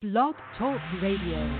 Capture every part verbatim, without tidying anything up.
Blog Talk Radio.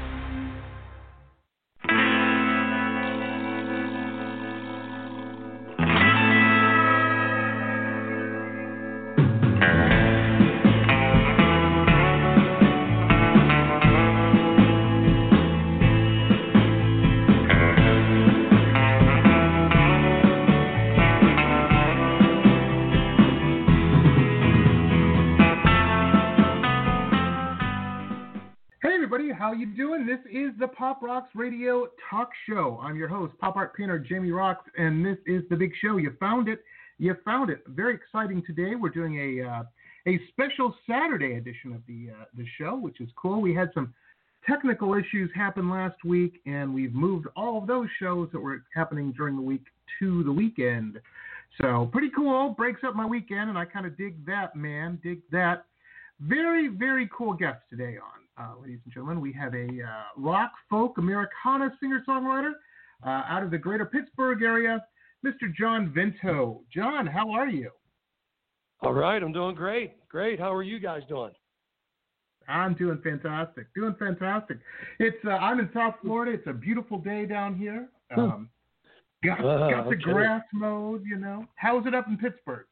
How you doing? This is the Pop Rocks Radio Talk Show. I'm your host, pop art painter Jamie Rocks, and this is the big show. You found it. You found it. Very exciting today. We're doing a uh, a special Saturday edition of the uh, the show, which is cool. We had some technical issues happen last week, and we've moved all of those shows that were happening during the week to the weekend. So pretty cool. Breaks up my weekend, and I kind of dig that, man. Dig that. Very, very cool guest today on. Uh, ladies and gentlemen, we have a uh, rock, folk, Americana singer-songwriter uh, out of the greater Pittsburgh area, Mister John Vento. John, how are you? All right, I'm doing great. Great. How are you guys doing? I'm doing fantastic. Doing fantastic. It's uh, I'm in South Florida. It's a beautiful day down here. Um, got uh, got the okay. grass mowed, you know. How's it up in Pittsburgh?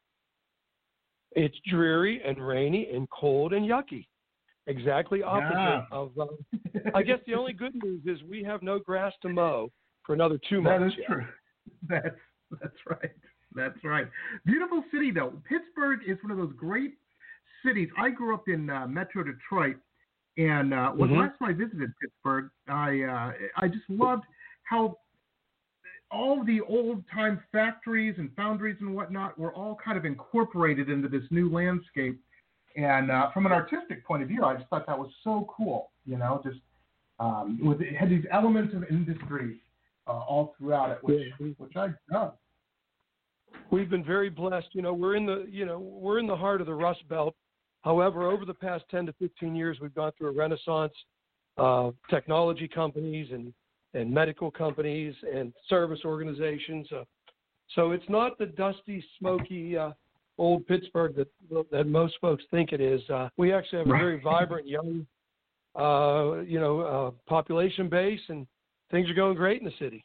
It's dreary and rainy and cold and yucky. Exactly opposite yeah. of. Uh, I guess the only good news is we have no grass to mow for another two that months. That is yet. true. That's that's right. That's right. Beautiful city though. Pittsburgh is one of those great cities. I grew up in uh, Metro Detroit, and uh, when mm-hmm. last time I visited Pittsburgh, I uh, I just loved how all the old time factories and foundries and whatnot were all kind of incorporated into this new landscape. And uh, from an artistic point of view, I just thought that was so cool, you know, just um, with, it had these elements of industry uh, all throughout it, which, yeah. which I've done. We've been very blessed. You know, we're in the, you know, we're in the heart of the Rust Belt. However, over the past ten to fifteen years, we've gone through a renaissance of technology companies and, and medical companies and service organizations. Uh, so it's not the dusty, smoky, uh, old Pittsburgh that that most folks think it is. Uh, we actually have a very vibrant, young, uh, you know, uh, population base, and things are going great in the city.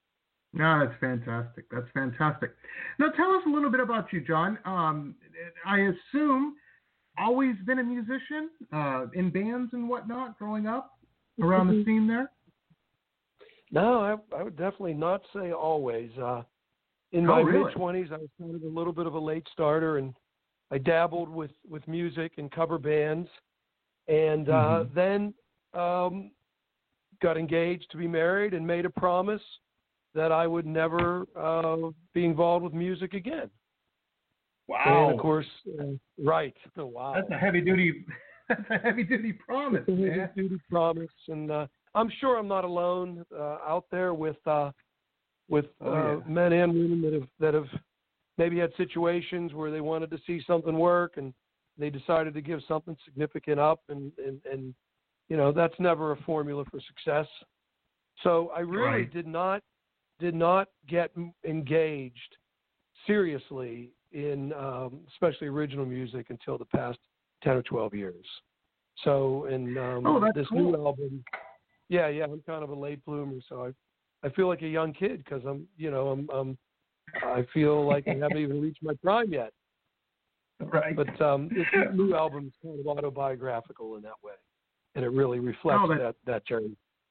No, that's fantastic. That's fantastic. Now, tell us a little bit about you, John. Um, I assume always been a musician uh, in bands and whatnot growing up around the scene there? No, I, I would definitely not say always. Uh, In my oh, really? mid-twenties, I was kind of a little bit of a late starter, and I dabbled with, with music and cover bands, and uh, mm-hmm. then um, got engaged to be married and made a promise that I would never uh, be involved with music again. Wow. And, of course, uh, right. Oh, wow. That's a heavy-duty that's a heavy-duty promise, That's a man. heavy-duty promise, and uh, I'm sure I'm not alone uh, out there with uh, – with uh, oh, yeah. men and women that have that have maybe had situations where they wanted to see something work and they decided to give something significant up, and, and, and you know, that's never a formula for success. So I really right. did not did not get engaged seriously in um, especially original music until the past ten or twelve years. So in um, oh, that's this cool. new album, yeah, yeah, I'm kind of a late bloomer, so I. I feel like a young kid because I'm, you know, I'm, I'm, I feel like I haven't even reached my prime yet. Right. But um, this new album is kind of autobiographical in that way, and it really reflects oh, that, that that journey.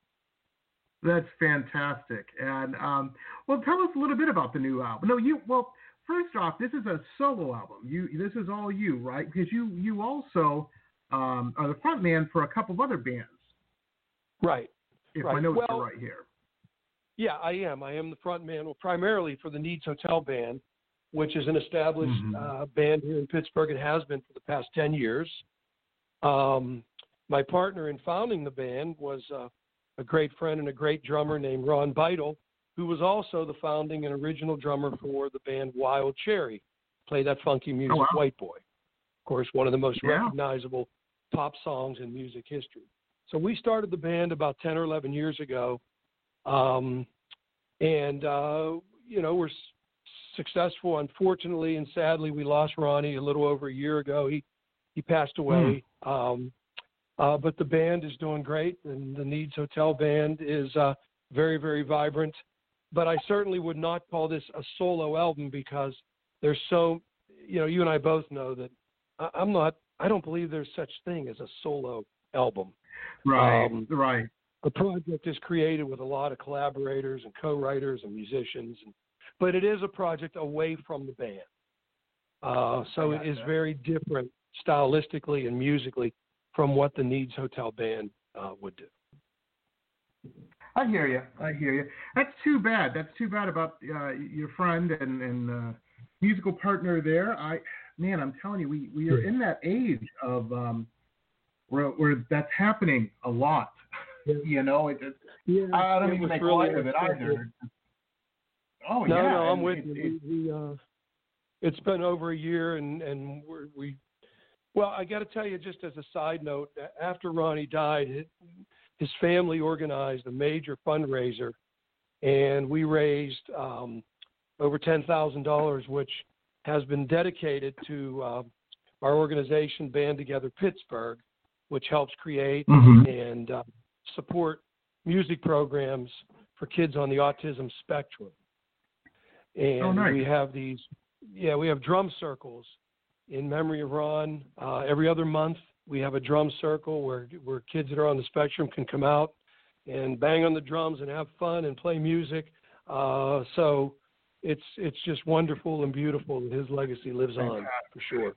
That's fantastic. And um, well, tell us a little bit about the new album. No, you. Well, first off, this is a solo album. You, this is all you, right? Because you, you also um, are the front man for a couple of other bands. Right. If right. my notes well, are right here. Yeah, I am. I am the front man, well, primarily for the Needs Hotel Band, which is an established mm-hmm. uh, band here in Pittsburgh. It has been for the past ten years. Um, my partner in founding the band was uh, a great friend and a great drummer named Ron Beidel, who was also the founding and original drummer for the band Wild Cherry, play that funky music, oh, wow. White Boy. Of course, one of the most yeah. recognizable pop songs in music history. So we started the band about ten or eleven years ago. Um, and, uh, you know, we're s- successful. Unfortunately and sadly, we lost Ronnie a little over a year ago. He, he passed away. Mm. Um, Uh, but the band is doing great, and the Needs Hotel Band is uh, very, very vibrant. But I certainly would not call this a solo album because there's so, you know, you and I both know that I, I'm not, I don't believe there's such thing as a solo album. Right, um, right. The project is created with a lot of collaborators and co-writers and musicians, and, but it is a project away from the band. Uh, so it is very different stylistically and musically from what the Needs Hotel Band uh, would do. I hear you. I hear you. That's too bad. That's too bad about uh, your friend and, and uh, musical partner there. I, man, I'm telling you, we, we are in that age of um, where, where that's happening a lot. Yeah. You know, it, it, yeah, I don't it even make really light of it either. Oh, no, yeah. No, I'm and with it, you. It, we, we, uh, it's been over a year, and, and we're, we, well, I got to tell you, just as a side note, after Ronnie died, it, his family organized a major fundraiser, and we raised um, over ten thousand dollars, which has been dedicated to uh, our organization, Band Together Pittsburgh, which helps create mm-hmm. and uh, support music programs for kids on the autism spectrum. And oh, nice. we have these, yeah, we have drum circles in memory of Ron. Uh, every other month, we have a drum circle where where kids that are on the spectrum can come out and bang on the drums and have fun and play music. Uh, so it's it's just wonderful and beautiful that his legacy lives on, for sure.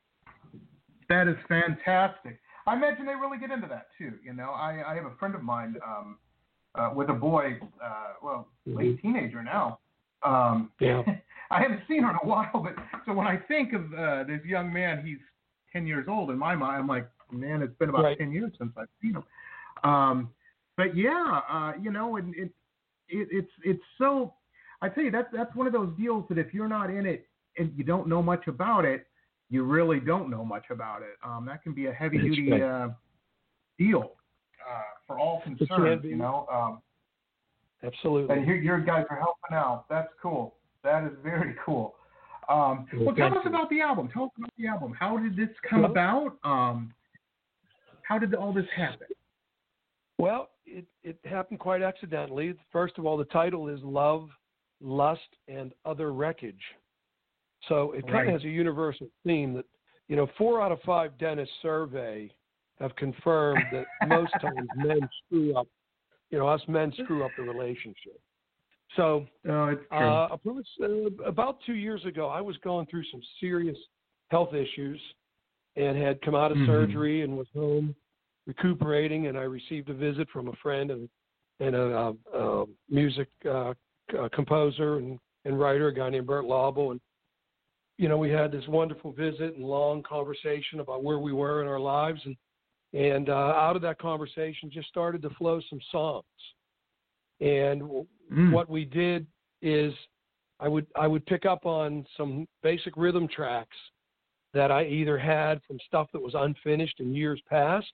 That is fantastic. I imagine they really get into that too. You know, I, I have a friend of mine um, uh, with a boy, uh, well, mm-hmm. late teenager now. Um, yeah. I haven't seen her in a while, but so when I think of uh, this young man, he's ten years old in my mind. I'm like, man, it's been about right. ten years since I've seen him. Um, but yeah, uh, you know, and it, it, it's it's so. I tell you, that's that's one of those deals that if you're not in it and you don't know much about it, you really don't know much about it. Um, that can be a heavy duty uh, deal uh, for all concerned. You know. Um, Absolutely. And here, your guys are helping out. That's cool. That is very cool. Um, well, well, tell us you. about the album. Tell us about the album. How did this come well, about? Um, how did all this happen? Well, it, it happened quite accidentally. First of all, the title is Love, Lust, and Other Wreckage. So it kind right. of has a universal theme that, you know, four out of five dentists survey have confirmed that most times men screw up. You know, us men screw up the relationship. So oh, it's true. Uh, about two years ago, I was going through some serious health issues and had come out of mm-hmm. surgery and was home recuperating, and I received a visit from a friend and, and a, a, a music uh, a composer and, and writer, a guy named Bert Laubel. And, you know, we had this wonderful visit and long conversation about where we were in our lives. And And uh, out of that conversation just started to flow some songs. And mm. what we did is I would I would pick up on some basic rhythm tracks that I either had from stuff that was unfinished in years past,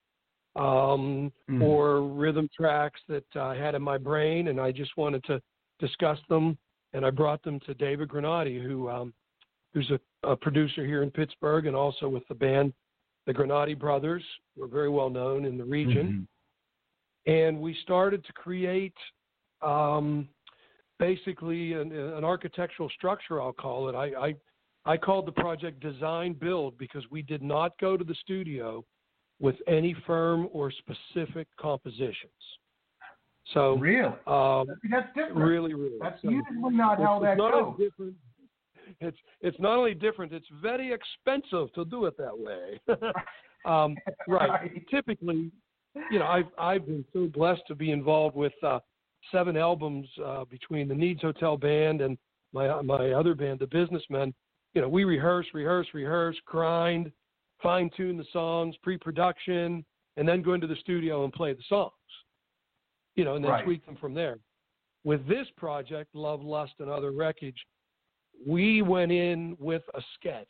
um, mm. or rhythm tracks that I had in my brain, and I just wanted to discuss them. And I brought them to David Granati, who um, who's a, a producer here in Pittsburgh, and also with the band the Granati Brothers, were very well known in the region. Mm-hmm. And we started to create um, basically an, an architectural structure, I'll call it. I, I, I called the project Design Build because we did not go to the studio with any firm or specific compositions. So really, um, that's different. Really, really. That's so usually not how that not goes. Different. It's it's not only different; it's very expensive to do it that way. um, right. right. Typically, you know, I've I've been so blessed to be involved with uh, seven albums uh, between the Needs Hotel Band and my my other band, the Businessmen. You know, we rehearse, rehearse, rehearse, grind, fine tune the songs, pre-production, and then go into the studio and play the songs. You know, and then right. tweak them from there. With this project, Love, Lust, and Other Wreckage, we went in with a sketch,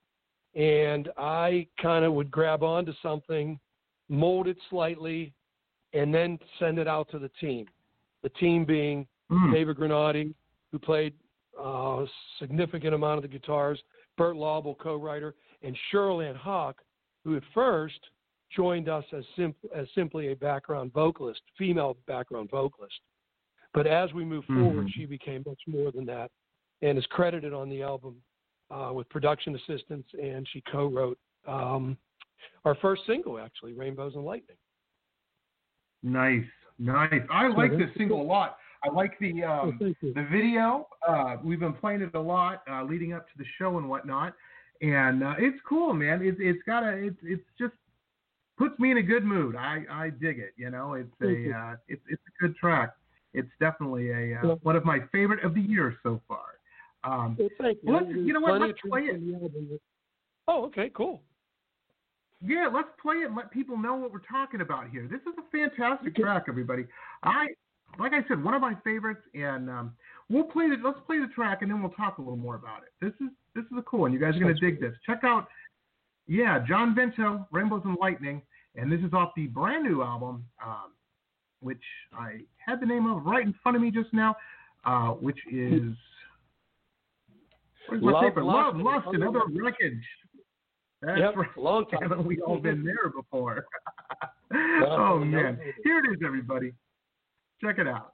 and I kind of would grab onto something, mold it slightly, and then send it out to the team. The team being mm. David Granati, who played uh, a significant amount of the guitars, Bert Laubel, co-writer, and Cheryl Ann Hawk, who at first joined us as, simp- as simply a background vocalist, female background vocalist. But as we moved Mm-hmm. forward, she became much more than that and is credited on the album uh, with production assistance, and she co-wrote um, our first single, actually, Rainbows and Lightning. Nice, nice. I like this single a lot. I like the um, Oh, the video. Uh, we've been playing it a lot uh, leading up to the show and whatnot, and uh, it's cool, man. It's it's got a it's it's just puts me in a good mood. I, I dig it. You know, it's a uh, it's it's a good track. It's definitely a uh, one of my favorite of the year so far. Um, well, thank you. Let's, you know what? Let's play it. Oh, okay, cool. Yeah, let's play it and let people know what we're talking about here. This is a fantastic track, everybody. I, like I said, one of my favorites, and um, we'll play the. Let's play the track, and then we'll talk a little more about it. This is this is a cool one. You guys are gonna dig this. Check out, yeah, John Vento, Rainbows and Lightning, and this is off the brand new album, um, which I had the name of right in front of me just now, uh, which is where's my Love, paper? Love, Lust, Lust, Another Wreckage. That's yep, right. long time. Haven't we all been there before? No, oh, no, man. no. Here it is, everybody. Check it out.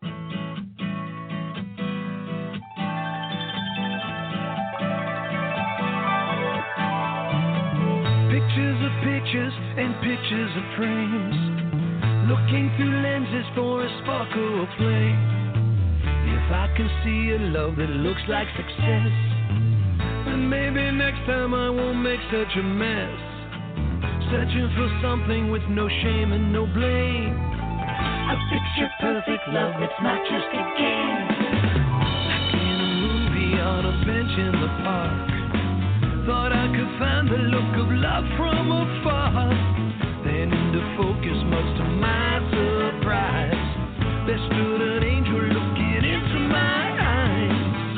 Pictures of pictures and pictures of frames, looking through lenses for a sparkle or flame. If I can see a love that looks like success, then maybe next time I won't make such a mess. Searching for something with no shame and no blame. A picture perfect love that's not just a game. Like in a movie on a bench in the park, thought I could find the look of love from afar. Then into focus, much to my surprise, there stood an angel looking into my eyes.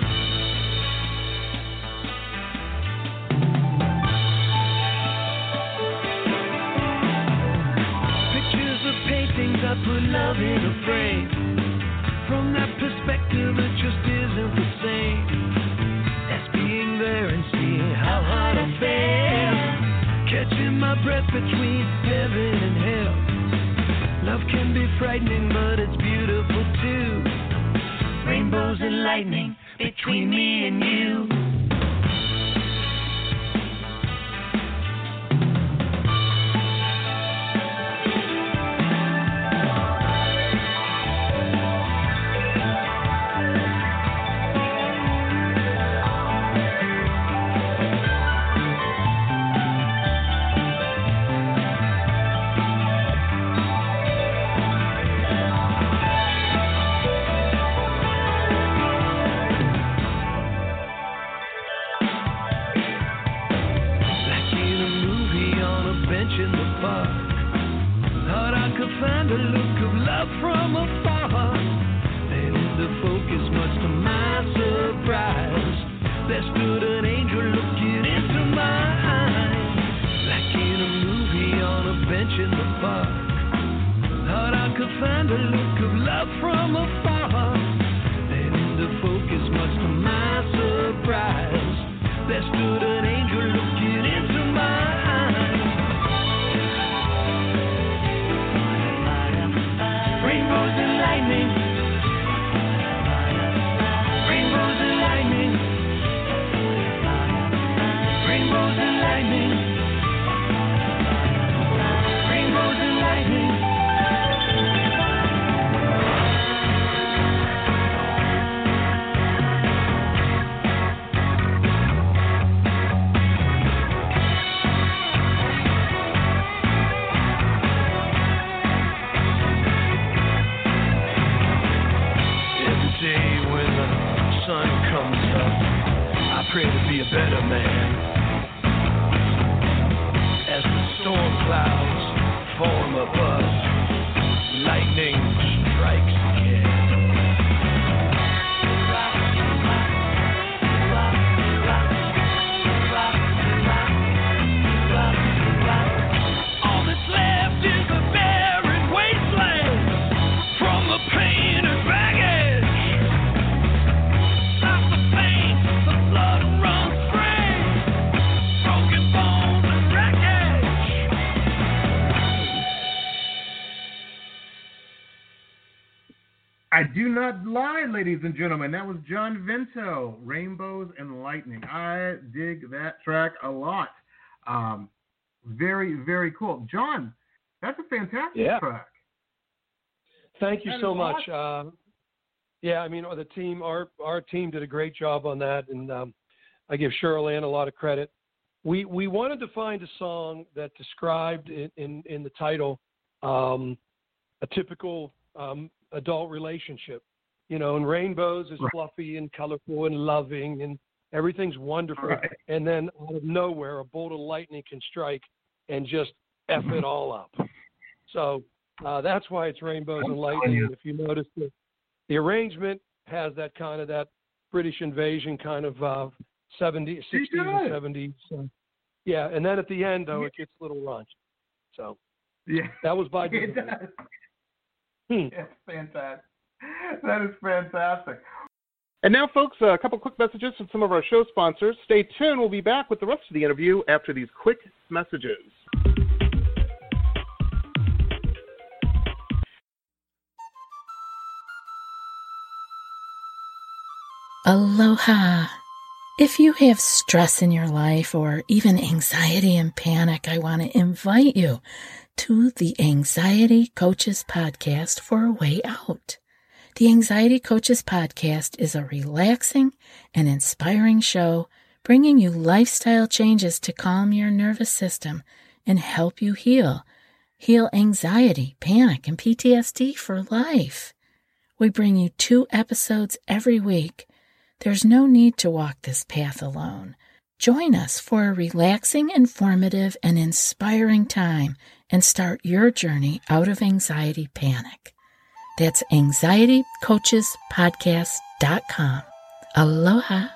Pictures of paintings, I put love in a frame. From that perspective, it just isn't the same as being there and seeing how hard I fell, catching my breath between heaven and hell. Love can be frightening, but it's beautiful too. Rainbows and lightning between me and you. I do not lie, ladies and gentlemen. That was John Vento, Rainbows and Lightning. I dig that track a lot. Um, very, very cool. John, that's a fantastic yeah. track. Thank you that so much. Awesome. Uh, yeah, I mean, the team, our our team did a great job on that, and um, I give Cheryl Ann a lot of credit. We we wanted to find a song that described in in, in the title um, a typical um, adult relationship, you know, and Rainbows is right. fluffy and colorful and loving and everything's wonderful. Right. And then out of nowhere, a bolt of lightning can strike and just F it all up. So uh, that's why it's Rainbows and Lightning. And if you notice, the, the arrangement has that kind of that British invasion kind of uh, seventies, sixties and seventies. So, yeah. And then at the end, though, it gets a little raunchy. So yeah, that was by it does. Hmm. It's fantastic. That is fantastic. And now, folks, a couple quick messages from some of our show sponsors. Stay tuned. We'll be back with the rest of the interview after these quick messages. Aloha. If you have stress in your life or even anxiety and panic, I want to invite you to the Anxiety Coaches Podcast for a way out. The Anxiety Coaches Podcast is a relaxing and inspiring show bringing you lifestyle changes to calm your nervous system and help you heal. Heal anxiety, panic, and P T S D for life. We bring you two episodes every week. There's no need to walk this path alone. Join us for a relaxing, informative, and inspiring time and start your journey out of anxiety panic. That's anxiety coaches podcast dot com. Aloha.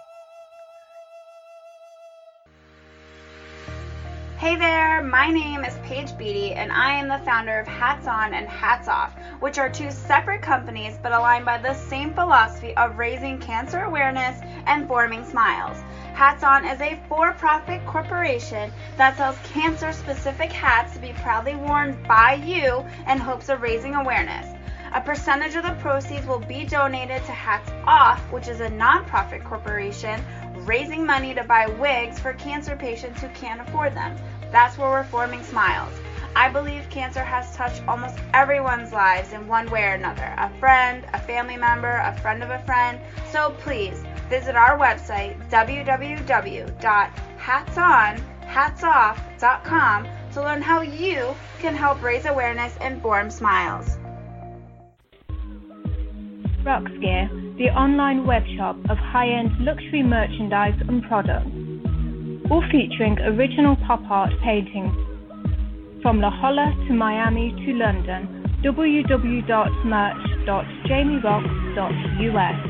Hey there, my name is Paige Beatty and I am the founder of Hats On and Hats Off, which are two separate companies but aligned by the same philosophy of raising cancer awareness and forming smiles. Hats On is a for-profit corporation that sells cancer-specific hats to be proudly worn by you in hopes of raising awareness. A percentage of the proceeds will be donated to Hats Off, which is a nonprofit corporation raising money to buy wigs for cancer patients who can't afford them. That's where we're forming smiles. I believe cancer has touched almost everyone's lives in one way or another. A friend, a family member, a friend of a friend. So please visit our website, w w w dot hats on hats off dot com, to learn how you can help raise awareness and form smiles. Rox Gear, the online webshop of high-end luxury merchandise and products, all featuring original pop art paintings from La Jolla to Miami to London. w w w dot merch dot jamie rox dot u s.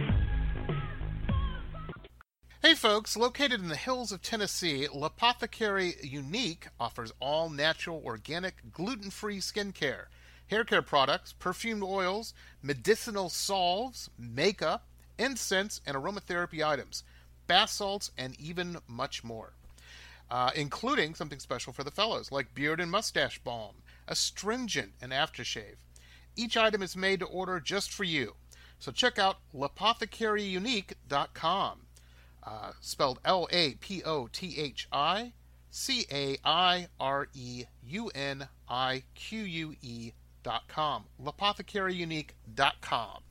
Hey folks, located in the hills of Tennessee, L'Apothecary Unique offers all natural, organic, gluten-free skincare, hair care products, perfumed oils, medicinal salves, makeup, incense, and aromatherapy items, bath salts, and even much more. Uh, including something special for the fellows, like beard and mustache balm, astringent, and aftershave. Each item is made to order just for you. So check out l'apothecary unique dot com. Uh, spelled L A P O T H I C A I R E U N I Q U E dot com. l'apothecary unique dot com.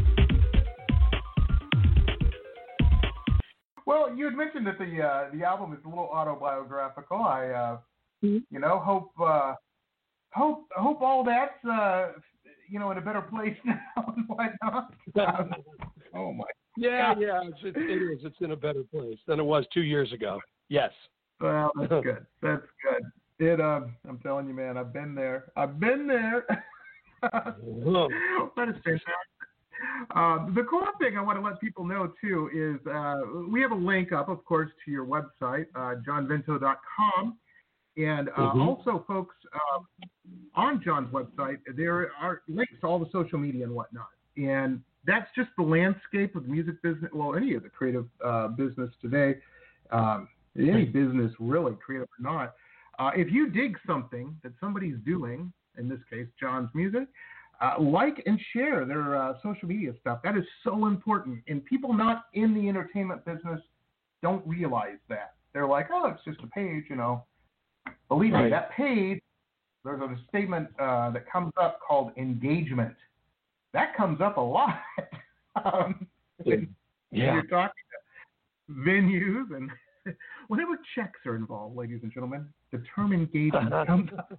Well, you had mentioned that the uh, the album is a little autobiographical. I, uh, mm-hmm. you know, hope uh, hope hope all that's uh, you know in a better place now and whatnot. Um, oh my. Yeah, God. yeah, it's, it, it is. It's in a better place than it was two years ago. Yes. Well, that's good. That's good. It. Um, I'm telling you, man, I've been there. I've been there. That is fantastic. Um, the cool thing I want to let people know, too, is uh, we have a link up, of course, to your website, uh, john vento dot com. And uh, mm-hmm. also, folks, uh, on John's website, there are links to all the social media and whatnot. And that's just the landscape of the music business, well, any of the creative uh, business today, um, any business really, creative or not. Uh, if you dig something that somebody's doing, in this case, John's music, Uh, like and share their uh, social media stuff. That is so important. And people not in the entertainment business don't realize that. They're like, oh, it's just a page, you know. Believe right. me, that page, there's a statement uh, that comes up called engagement. That comes up a lot. um, when, yeah. when you're talking to venues and whenever checks are involved, ladies and gentlemen, the term engagement comes up.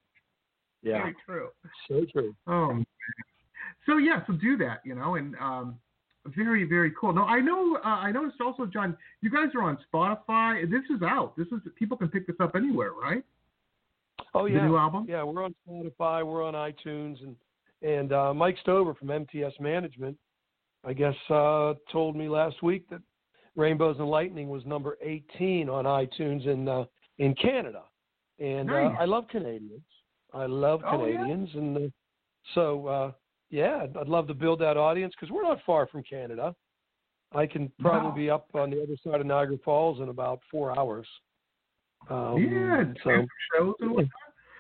Yeah. Very true. So true. Oh, man. So yeah, so do that, you know, and um, very, very cool. Now I know, uh, I noticed also, John, you guys are on Spotify. This is out. This is people can pick this up anywhere, right? Oh yeah. The new album. Yeah, we're on Spotify. We're on iTunes, and and uh, Mike Stover from M T S Management, I guess, uh, told me last week that Rainbows and Lightning was number eighteen on iTunes in uh, in Canada, and nice. uh, I love Canadians. I love Oh, Canadians, yeah? and uh, so uh, yeah, I'd, I'd love to build that audience because we're not far from Canada. I can probably wow. be up on the other side of Niagara Falls in about four hours. Um, yeah, so shows and whatnot.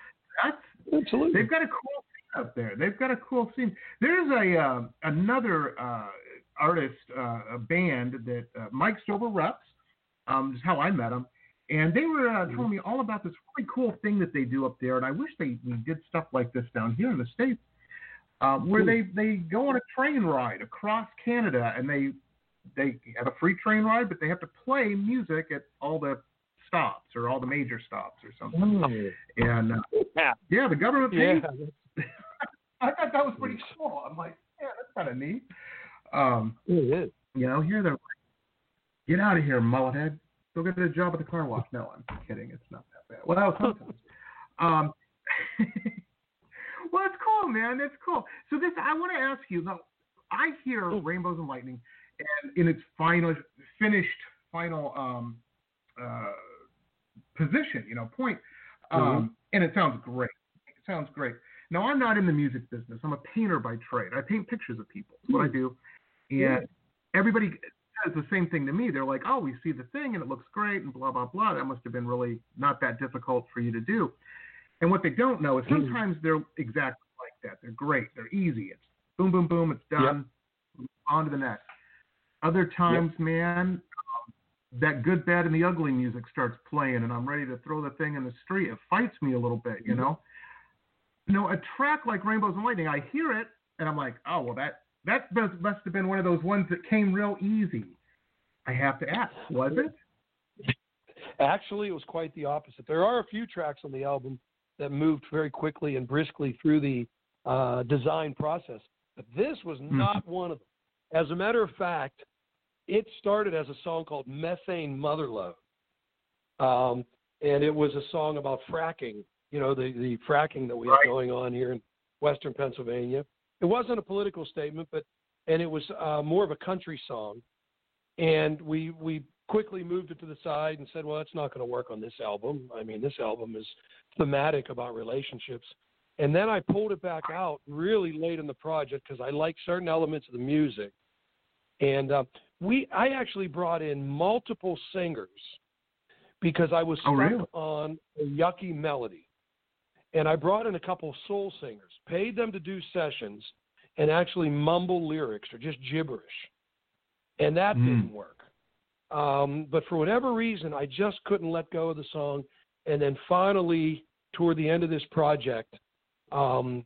That's absolutely. They've got a cool scene up there. They've got a cool scene. There's a uh, another uh, artist, uh, a band that uh, Mike Stover reps. Um, is how I met him. And they were uh, telling me all about this really cool thing that they do up there, and I wish they we did stuff like this down here in the States, uh, where they, they go on a train ride across Canada, and they they have a free train ride, but they have to play music at all the stops or all the major stops or something. Mm. And uh, yeah. yeah, the government pays. Yeah. I thought that was pretty cool. I'm like, yeah, that's kind of neat. Um, it is. You know, here they're like, get out of here, mullethead. Go get a job at the car wash. No, I'm kidding. It's not that bad. Well, sometimes. um, well, it's cool, man. It's cool. So this, I want to ask you. Now, I hear Rainbows and Lightning, and in its final, finished, final um, uh, position, you know, point, um, mm-hmm. and it sounds great. It sounds great. Now, I'm not in the music business. I'm a painter by trade. I paint pictures of people. That's what I do. And yeah. everybody says the same thing to me. They're like, oh, we see the thing and it looks great and blah, blah, blah. That must have been really not that difficult for you to do. And what they don't know is sometimes they're exactly like that. They're great. They're easy. It's boom, boom, boom. It's done. Yep. On to the next. Other times, yep. man, um, that good, bad, and the ugly music starts playing and I'm ready to throw the thing in the street. It fights me a little bit, you know? You know, a track like Rainbows and Lightning, I hear it and I'm like, oh, well, that, that must have been one of those ones that came real easy. I have to ask, was it? Actually, it was quite the opposite. There are a few tracks on the album that moved very quickly and briskly through the uh, design process, but this was not mm. one of them. As a matter of fact, it started as a song called Methane Motherlode, um, and it was a song about fracking, you know, the, the fracking that we right. have going on here in western Pennsylvania. It wasn't a political statement, but and it was uh, more of a country song. And we we quickly moved it to the side and said, well, it's not going to work on this album. I mean, this album is thematic about relationships. And then I pulled it back out really late in the project because I like certain elements of the music. And uh, we I actually brought in multiple singers because I was stuck oh, really? on a yucky melody. And I brought in a couple of soul singers, paid them to do sessions and actually mumble lyrics or just gibberish. And that mm. didn't work. Um, but for whatever reason, I just couldn't let go of the song. And then finally, toward the end of this project, um,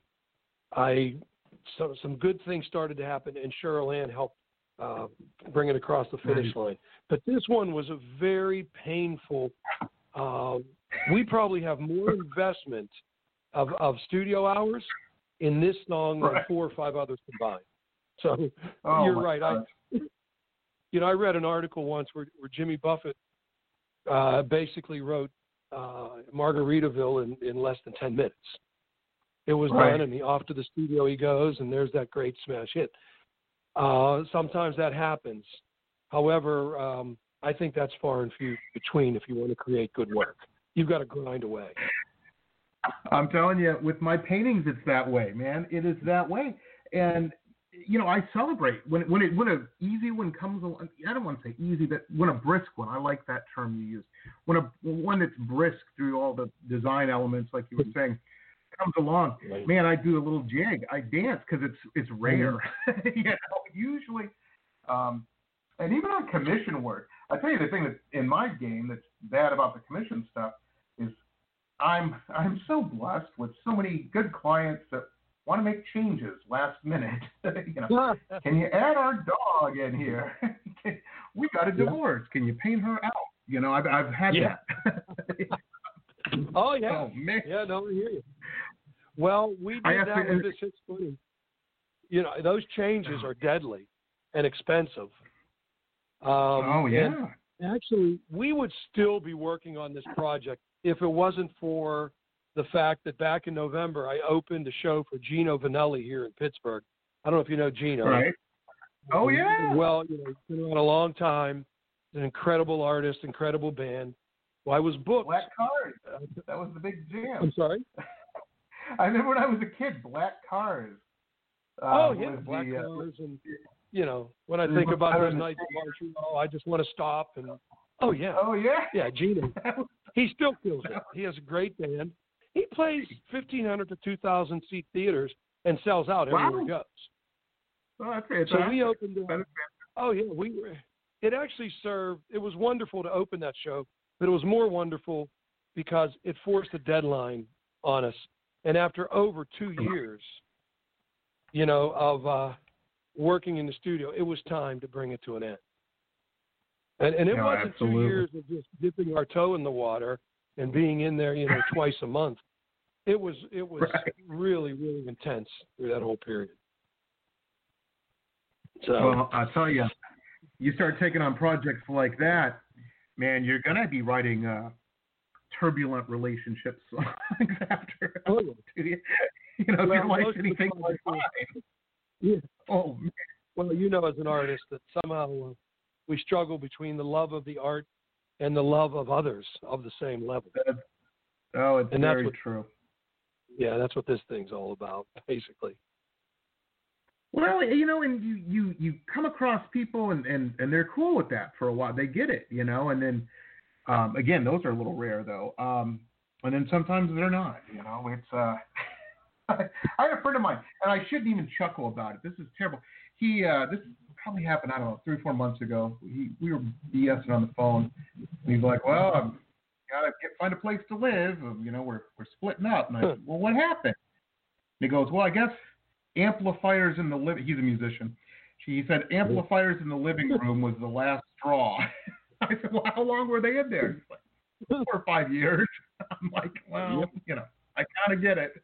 I so, some good things started to happen, and Cheryl Ann helped uh, bring it across the finish line. But this one was a very painful. Uh, we probably have more investment of, of studio hours in this song than right. four or five others combined. So oh, you're right. I, you know, I read an article once where, where Jimmy Buffett uh, basically wrote uh, Margaritaville in, in less than ten minutes. It was right. done, and he, off to the studio he goes, and there's that great smash hit. Uh, sometimes that happens. However, um, I think that's far and few between if you want to create good work. You've got to grind away. I'm telling you, with my paintings, it's that way, man. It is that way. And, you know, I celebrate when when it when an easy one comes along. I don't want to say easy, but when a brisk one, I like that term you use. When a one that's brisk through all the design elements, like you were saying, comes along, man, I do a little jig. I dance because it's it's rare. Mm-hmm. you know, usually, um, and even on commission work, I tell you the thing that's in my game that's bad about the commission stuff is I'm I'm so blessed with so many good clients that want to make changes last minute. you know, can you add our dog in here? We got a divorce. Can you paint her out? You know, I've I've had yeah. that. oh yeah, oh, man. yeah, no, I hear you. Well, we did that to, with this Hits Footy. You know, those changes are deadly and expensive. Um, oh yeah. Actually, we would still be working on this project if it wasn't for the fact that back in November I opened a show for Gino Vanelli here in Pittsburgh. I don't know if you know Gino. Right. Oh yeah. Well, you know, he's been around a long time. He's an incredible artist, incredible band. Well, I was booked. Black Cars. That was the big jam. I'm sorry? I remember when I was a kid, Black Cars. Uh, oh, yeah, Black the, Cars. Uh, and, you know, when I think about those nights in Montreal, I just want to stop. and Oh, yeah. Oh, yeah? Yeah, Gino. He still kills it. He has a great band. He plays fifteen hundred to two thousand seat theaters and sells out everywhere wow. he goes. Oh, that's fantastic. So we opened uh, Oh, yeah. we were. It actually served – it was wonderful to open that show, but it was more wonderful because it forced a deadline on us. And after over two years, you know, of uh, working in the studio, it was time to bring it to an end. And, and it no, wasn't absolutely. two years of just dipping our toe in the water and being in there, you know, twice a month. It was it was right. really, really intense through that whole period. So, well, I'll tell you, you start taking on projects like that, man, you're going to be writing uh, turbulent relationship songs after. Oh, you know, well, if your life anything like mine. Yeah. Oh, man. Well, you know, as an artist, that somehow uh, we struggle between the love of the art and the love of others of the same level. That's, oh, it's and very that's what, true. Yeah, that's what this thing's all about, basically. Well, you know, and you, you, you come across people and, and, and they're cool with that for a while. They get it, you know, and then, um, again, those are a little rare, though. Um, and then sometimes they're not, you know. It's uh, I had a friend of mine, and I shouldn't even chuckle about it. This is terrible. He, uh, this probably happened, I don't know, three or four months ago. He, we were BSing on the phone, and he's like, well, I've got to get, find a place to live. You know, we're we're splitting up. And I said, well, what happened? And he goes, well, I guess amplifiers in the living, he's a musician. He said amplifiers in the living room was the last straw. I said, well, how long were they in there? He's like, four or five years. I'm like, well, yep. you know, I kind of get it.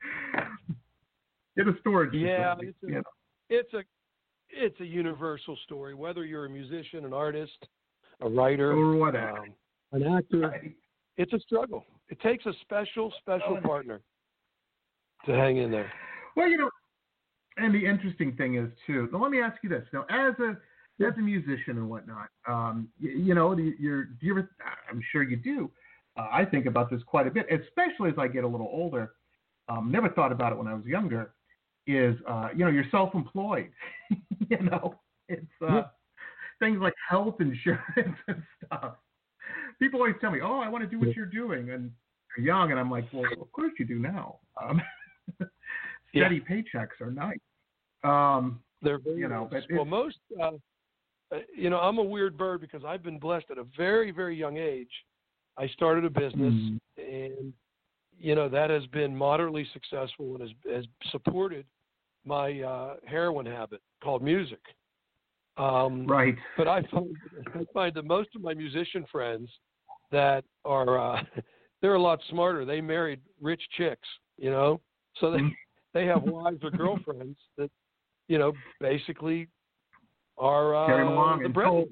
Get a storage yeah, facility. It's a, you know. it's a it's a universal story. Whether you're a musician, an artist, a writer, or whatever, um, an actor, right. It's a struggle. It takes a special, special oh, partner to hang in there. Well, you know, and the interesting thing is too. Now, let me ask you this: now, as a as a musician and whatnot, um, you, you know, you're, do you ever? I'm sure you do. Uh, I think about this quite a bit, especially as I get a little older. Um, never thought about it when I was younger. Is uh, you know, you're self-employed. you know, it's uh, yeah. things like health insurance and stuff. People always tell me, "Oh, I want to do what you're doing," and you're young, and I'm like, "Well, of course you do now." Um, steady yeah. paychecks are nice. Um, They're very you know, nice. but well, most, uh, you know, I'm a weird bird because I've been blessed at a very, very young age. I started a business, mm. and you know that has been moderately successful and has, has supported my uh, heroin habit called music. Um, right. But I find I find that most of my musician friends that are uh, they're a lot smarter. They married rich chicks, you know, so they they have wives or girlfriends that you know basically are uh, carry them along the until,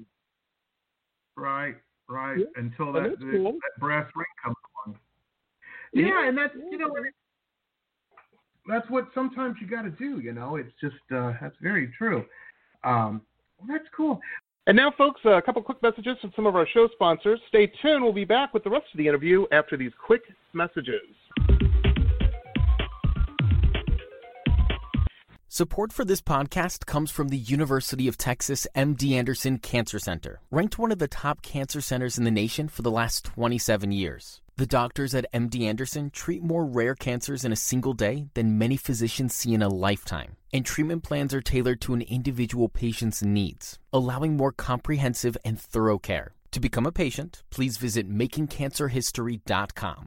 right, right yeah. until that, the, cool. that brass ring comes along. Yeah, yeah, and that's you know that's what sometimes you got to do. You know, it's just uh, that's very true. Um, well, that's cool. And now, folks, a couple quick messages from some of our show sponsors. Stay tuned. We'll be back with the rest of the interview after these quick messages. Support for this podcast comes from the University of Texas M D Anderson Cancer Center, ranked one of the top cancer centers in the nation for the last twenty-seven years. The doctors at M D Anderson treat more rare cancers in a single day than many physicians see in a lifetime, and treatment plans are tailored to an individual patient's needs, allowing more comprehensive and thorough care. To become a patient, please visit making cancer history dot com.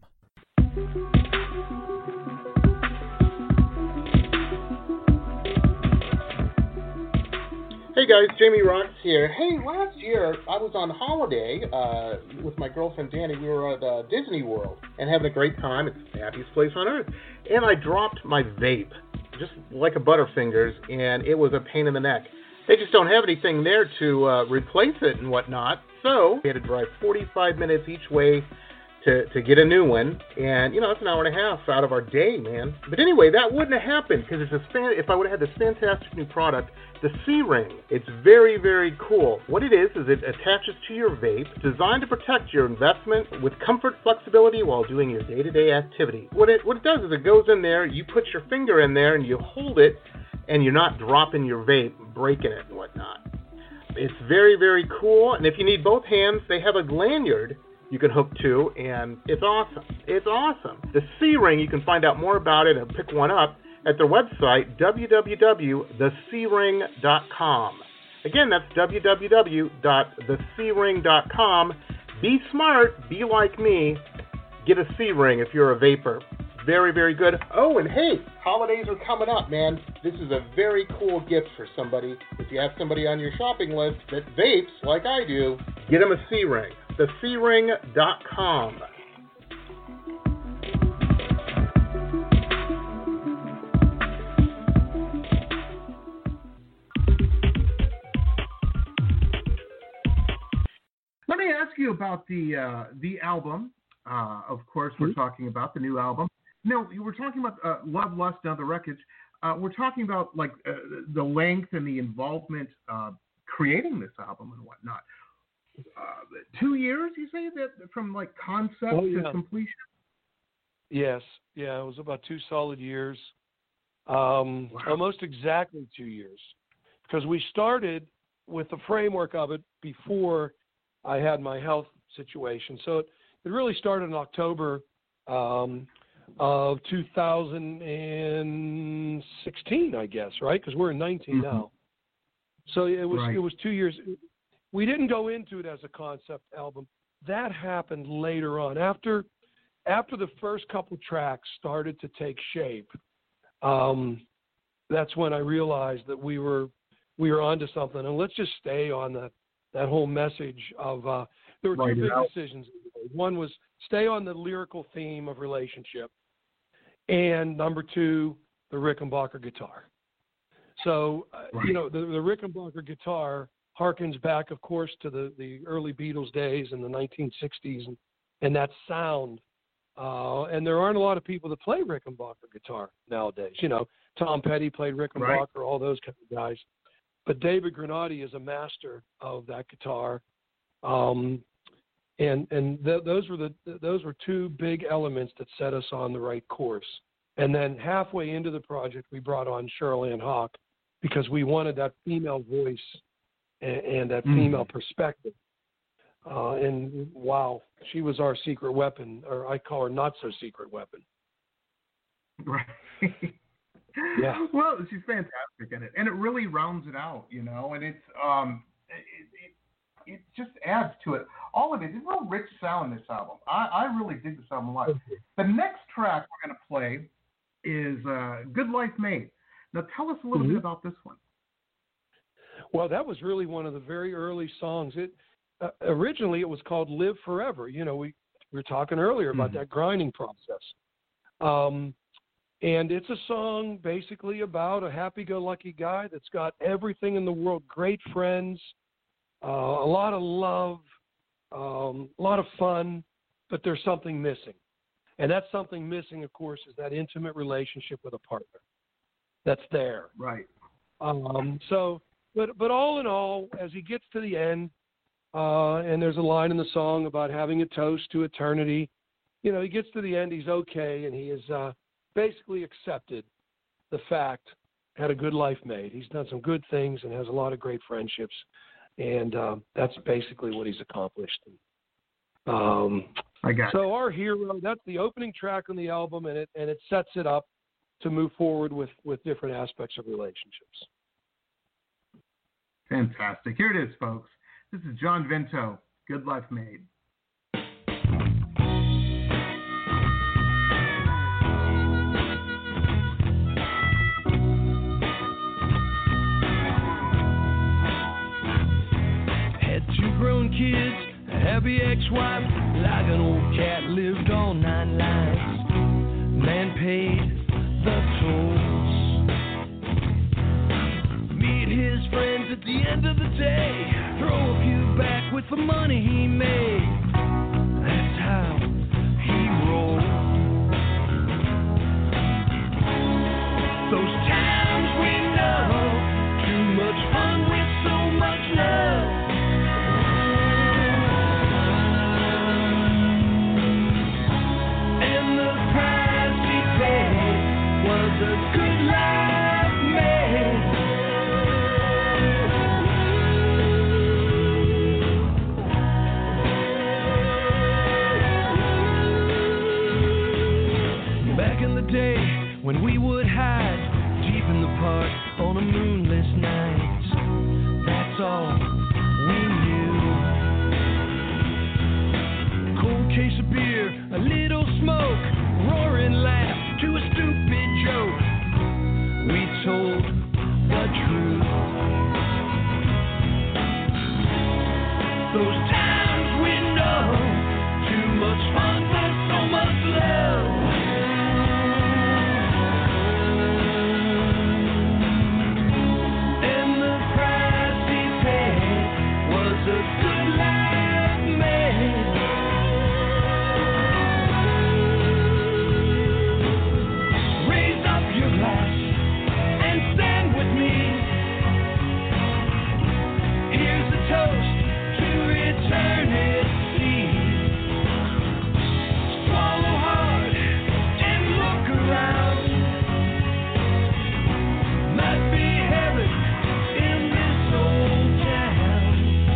Hey guys, Jamie Rocks here. Hey, last year I was on holiday uh, with my girlfriend Danny. We were at uh, Disney World and having a great time. It's the happiest place on earth. And I dropped my vape, just like a Butterfingers, and it was a pain in the neck. They just don't have anything there to uh, replace it and whatnot. So we had to drive forty-five minutes each way to, to get a new one. And, you know, that's an hour and a half out of our day, man. But anyway, that wouldn't have happened because it's a fan, if I would have had this fantastic new product, the C-Ring. It's very, very cool. What it is, is it attaches to your vape, designed to protect your investment with comfort, flexibility while doing your day-to-day activity. What it, what it does is it goes in there, you put your finger in there, and you hold it, and you're not dropping your vape, breaking it and whatnot. It's very, very cool, and if you need both hands, they have a lanyard you can hook to, and it's awesome. It's awesome. The C-Ring, you can find out more about it and pick one up at their website, w w w dot the c ring dot com. Again, that's w w w dot the c ring dot com. Be smart. Be like me. Get a C-Ring if you're a vapor. Very, very good. Oh, and hey, holidays are coming up, man. This is a very cool gift for somebody. If you have somebody on your shopping list that vapes like I do, get them a C-Ring. the c ring dot com. Let me ask you about the uh, the album. Uh, of course, we're mm-hmm. talking about the new album. No, we're talking about uh, Love, Lust, and Other Wreckage. Uh, we're talking about like uh, the length and the involvement uh, creating this album and whatnot. Uh, two years, you say, that from like concept oh, yeah. to completion? Yes, yeah, it was about two solid years, um, wow. almost exactly two years, because we started with the framework of it before I had my health situation. So it, it really started in October um, of two thousand sixteen, I guess, right? Because we're in nineteen mm-hmm. now. So it was right. it was two years. We didn't go into it as a concept album. That happened later on. After after the first couple tracks started to take shape, um, that's when I realized that we were we were onto something. And let's just stay on that that whole message of uh, there were two big decisions. One was stay on the lyrical theme of relationship, and number two, the Rickenbacker guitar. So uh, right. you know the, the Rickenbacker guitar harkens back, of course, to the, the early Beatles days in the nineteen sixties and, and that sound. Uh, and there aren't a lot of people that play Rickenbacker guitar nowadays. You know, Tom Petty played Rickenbacker, right. all those kind of guys. But David Granati is a master of that guitar. Um, and and th- those were the those were two big elements that set us on the right course. And then halfway into the project, we brought on Cheryl Ann Hawk because we wanted that female voice and, and that mm. female perspective. Uh, and wow, she was our secret weapon, or I call her not so secret weapon. Right. Yeah. Well, she's fantastic in it, and it really rounds it out, you know. And it's um, it, it, it just adds to it. All of it. It's a real rich sound. This album. I, I really dig this album a lot. Okay. The next track we're going to play is uh, "Good Life Made." Now, tell us a little mm-hmm. bit about this one. Well, that was really one of the very early songs. It uh, originally it was called "Live Forever." You know, we, we were talking earlier about mm-hmm. that grinding process. Um, and it's a song basically about a happy-go-lucky guy that's got everything in the world, great friends, uh, a lot of love, um, a lot of fun, but there's something missing. And that something missing, of course, is that intimate relationship with a partner that's there. Right. Um, so, but but all in all, as he gets to the end, uh, and there's a line in the song about having a toast to eternity, you know, he gets to the end, he's okay, and he is uh, basically accepted the fact, had a good life made. He's done some good things and has a lot of great friendships, and um, that's basically what he's accomplished. Um, I got so it. Our Hero, that's the opening track on the album, and it and it sets it up to move forward with, with different aspects of relationships. Fantastic. Here it is, folks. This is John Vento, Good Life Made. Had two grown kids, a happy ex-wife, like an old cat, lived all nine lives. Man paid the tolls. Meet his friends at the end of the day, throw a few back with the money he made. That's how he rolled. Those times we know, too much fun with so much love. And the price he paid was a good life made. Back in the day when we would hide deep in the park on a moonless night, that's all we knew. A cold case of beer, a little smoke, roaring laugh to a stupid joke. We told the truth. Those times we know, too much fun but so much love. And the price he paid was a good life made. Raise up your glass and stand with me. Here's a toast to eternity. Swallow hard and look around. Might be heaven in this old town.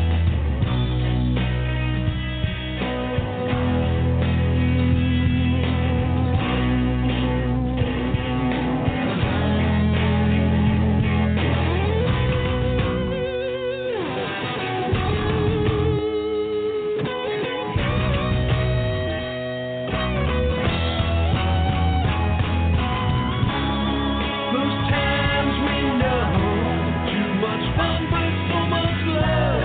Those times we know, too much fun but so much love.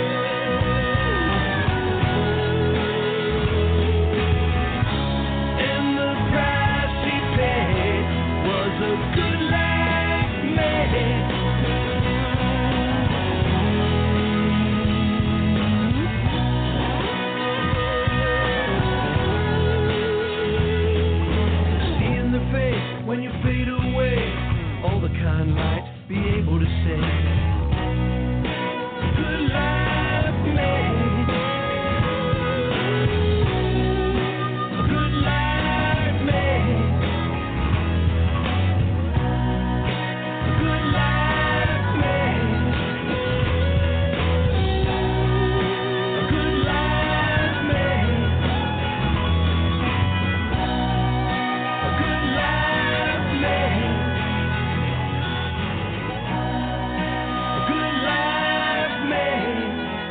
And the price he paid was a good life made. See in the face when you fade away, all the kind might be able to say, good life made. Good life made. Good life made. Good life made. A good life made. A good life made.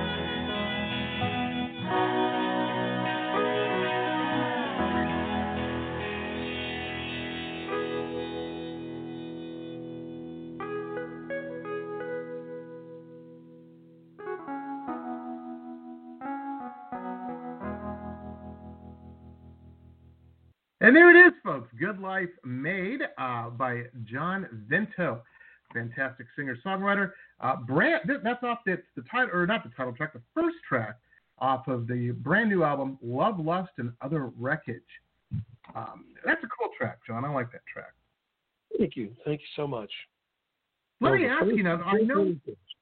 And there it is, folks. Good Life Made uh, by John Vento. Fantastic singer-songwriter. Uh, brand, that's off the, the title, or not the title track, the first track off of the brand new album, Love, Lust, and Other Wreckage. Um, that's a cool track, John. I like that track. Thank you. Thank you so much. Let Well, me the ask first- you now, I know.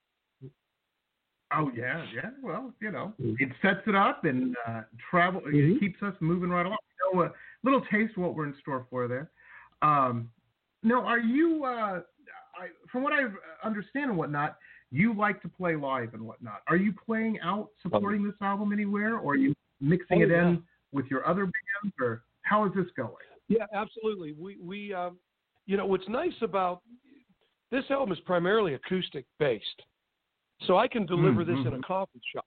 Oh, yeah, yeah. Well, you know, it sets it up and uh, travel, Mhm. it keeps us moving right along. So, a little taste of what we're in store for there. Um, now, are you, uh, I, from what I understand and whatnot, you like to play live and whatnot. Are you playing out supporting this album anywhere, or are you mixing oh, it yeah. in with your other bands, or how is this going? Yeah, absolutely. We, we um, you know, what's nice about this album is primarily acoustic based. So I can deliver mm-hmm. this in a coffee shop.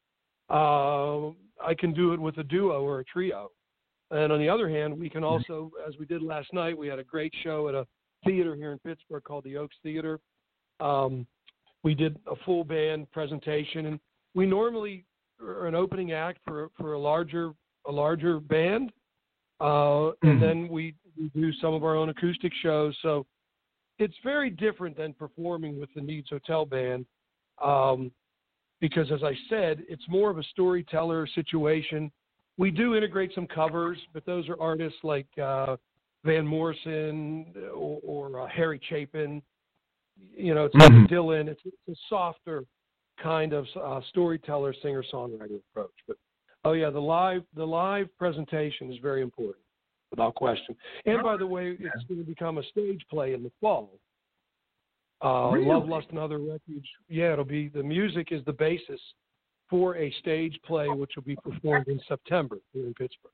Uh, I can do it with a duo or a trio. And on the other hand, we can also, as we did last night, we had a great show at a theater here in Pittsburgh called the Oaks Theater. Um, we did a full band presentation, and we normally are an opening act for for a larger a larger band, uh, mm-hmm. and then we, we do some of our own acoustic shows. So it's very different than performing with the Needs Hotel Band, um, because as I said, it's more of a storyteller situation. We do integrate some covers, but those are artists like uh, Van Morrison or, or uh, Harry Chapin. You know, it's mm-hmm. like Dylan. It's, it's a softer kind of uh, storyteller, singer-songwriter approach. But oh yeah, the live the live presentation is very important, without question. And by the way, yeah. it's going to become a stage play in the fall. Uh, really? Love, Lust, and Other Refuge. Yeah, it'll be the music is the basis for a stage play, which will be performed in September here in Pittsburgh.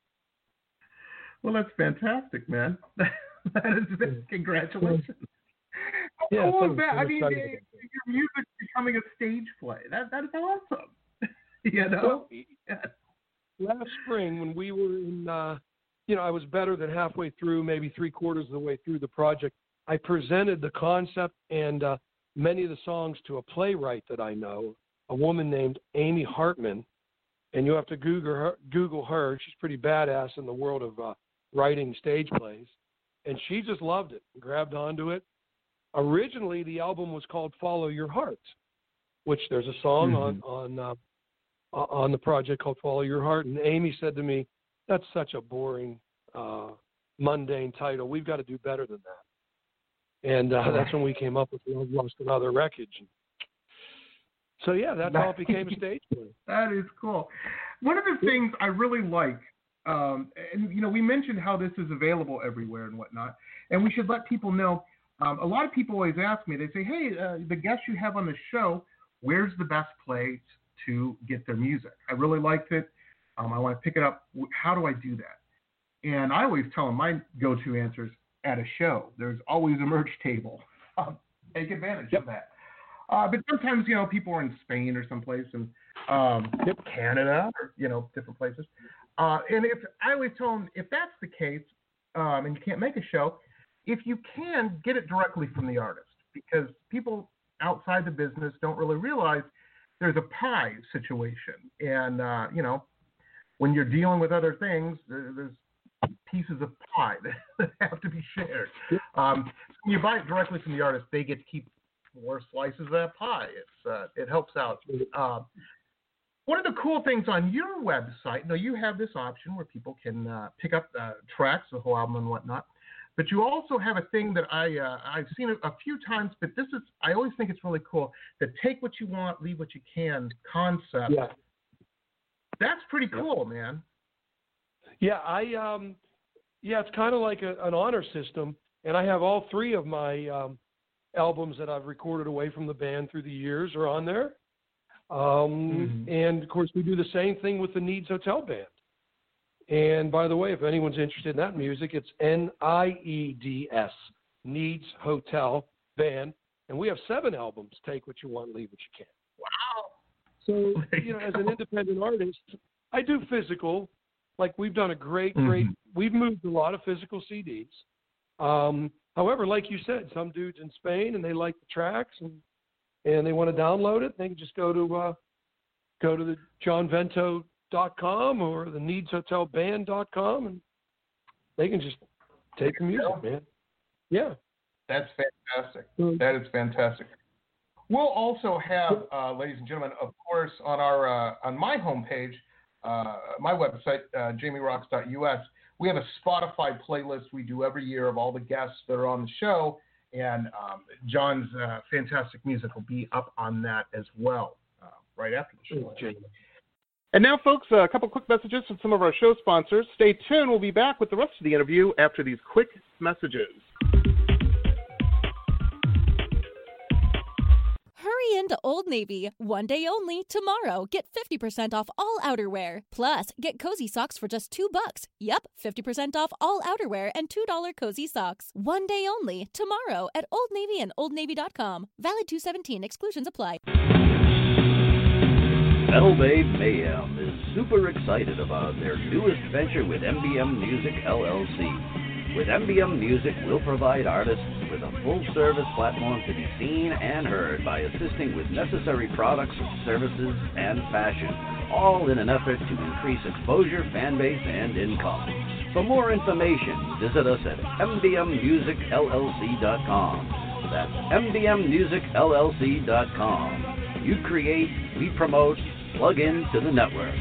Well, that's fantastic, man. That is congratulations. How yeah, cool so, is that? so I mean, excited. your music's becoming a stage play. That that is awesome. You know. Well, yeah. Last spring, when we were in, uh, you know, I was better than halfway through, maybe three quarters of the way through the project. I presented the concept and uh, many of the songs to a playwright that I know, a woman named Amy Hartman, and you have to Google her. Google her. She's pretty badass in the world of uh, writing stage plays, and she just loved it and grabbed onto it. Originally, the album was called "Follow Your Heart," which there's a song mm-hmm. on on uh, on the project called "Follow Your Heart," and Amy said to me, "That's such a boring, uh, mundane title. We've got to do better than that." And uh, that's when we came up with Love, Lust, and Other Wreckage. So, yeah, that's how it became a stage play. That is cool. One of the things I really like, um, and, you know, we mentioned how this is available everywhere and whatnot, and we should let people know. Um, a lot of people always ask me, they say, hey, uh, the guests you have on the show, where's the best place to get their music? I really liked it. Um, I want to pick it up. How do I do that? And I always tell them my go-to answers at a show. There's always a merch table. Um, take advantage yep. of that. Uh, but sometimes, you know, people are in Spain or someplace, and um, yep. Canada, or, you know, different places. Uh, and if I always tell them, if that's the case, um, and you can't make a show, if you can, get it directly from the artist, because people outside the business don't really realize there's a pie situation. And, uh, you know, when you're dealing with other things, there, there's pieces of pie that have to be shared. Um, when you buy it directly from the artist, they get to keep more slices of that pie. It's uh, it helps out. Uh, one of the cool things on your website, you know, you have this option where people can uh, pick up uh, tracks, the whole album and whatnot, but you also have a thing that I, uh, I've seen a, a few times, but this is, I always think it's really cool, the take what you want, leave what you can concept. Yeah. That's pretty cool, man. Yeah, I um, yeah, it's kind of like a, an honor system, and I have all three of my um, albums that I've recorded away from the band through the years are on there. Um, mm-hmm. And of course, we do the same thing with the Needs Hotel Band. And by the way, if anyone's interested in that music, it's N I E D S, Needs Hotel Band, and we have seven albums. Take what you want, leave what you can. Wow. So, you know, as an independent artist, I do physical. Like, we've done a great, great, mm-hmm. we've moved a lot of physical C Ds. Um, however, like you said, some dudes in Spain, and they like the tracks, and and they want to download it, they can just go to uh, go to the john vento dot com or the needs hotel band dot com, and they can just take the music, man. Yeah. That's fantastic. That is fantastic. We'll also have, uh, ladies and gentlemen, of course, on our uh, on my homepage, uh, my website, uh, jamie rocks dot u s, we have a Spotify playlist we do every year of all the guests that are on the show, and um, John's uh, fantastic music will be up on that as well uh, right after the show. Jamie. And now, folks, a couple quick messages from some of our show sponsors. Stay tuned. We'll be back with the rest of the interview after these quick messages. Hurry Hurry into Old Navy. One day only, tomorrow. Get fifty percent off all outerwear. Plus, get cozy socks for just two bucks. Yep, fifty percent off all outerwear and two dollars cozy socks. One day only, tomorrow at Old Navy and old navy dot com. Valid two seventeen. Exclusions apply. Metal Babe Mayhem is super excited about their newest venture with M B M Music L L C. With M B M Music, we'll provide artists with a full-service platform to be seen and heard by assisting with necessary products, services, and fashion, all in an effort to increase exposure, fan base, and income. For more information, visit us at m b m music l l c dot com. That's m b m music l l c dot com. You create, we promote, plug into the network.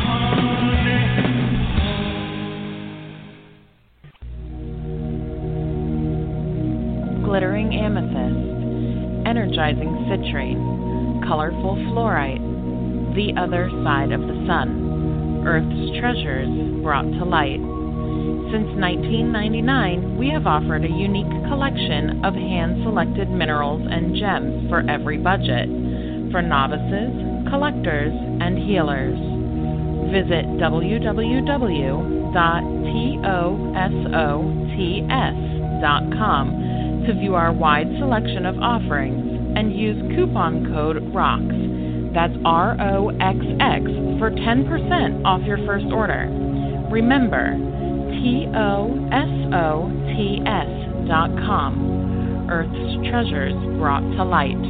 Glittering amethyst, energizing citrine, colorful fluorite, the other side of the sun, Earth's treasures brought to light. Since nineteen ninety-nine, we have offered a unique collection of hand-selected minerals and gems for every budget, for novices, collectors, and healers. Visit w w w dot tosots dot com to view our wide selection of offerings and use coupon code ROXX, that's R O X X, for ten percent off your first order. Remember, T O S O T S dot com, Earth's treasures brought to light.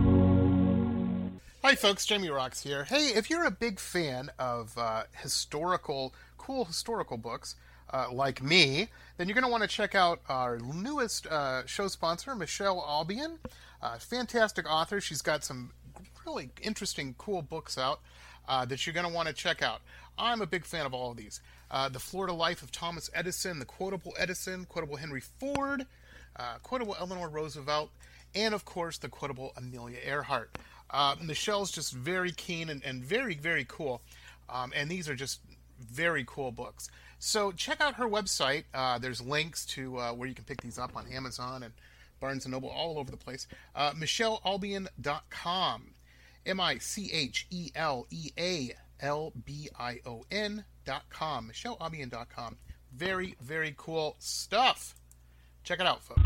Hi folks, Jamie Rocks here. Hey, if you're a big fan of uh, historical, cool historical books, Uh, like me, then you're going to want to check out our newest uh, show sponsor, Michelle Albion. Uh, fantastic author. She's got some really interesting, cool books out uh, that you're going to want to check out. I'm a big fan of all of these. Uh, the Florida Life of Thomas Edison, The Quotable Edison, Quotable Henry Ford, uh, Quotable Eleanor Roosevelt, and of course, The Quotable Amelia Earhart. Uh, Michelle's just very keen and, and very, very cool. Um, and these are just very cool books. So check out her website. Uh, there's links to uh, where you can pick these up on Amazon and Barnes and Noble, all over the place. Uh, michelle albion dot com. M I C H E L E A L B I O N dot com. michelle albion dot com. Very, very cool stuff. Check it out, folks.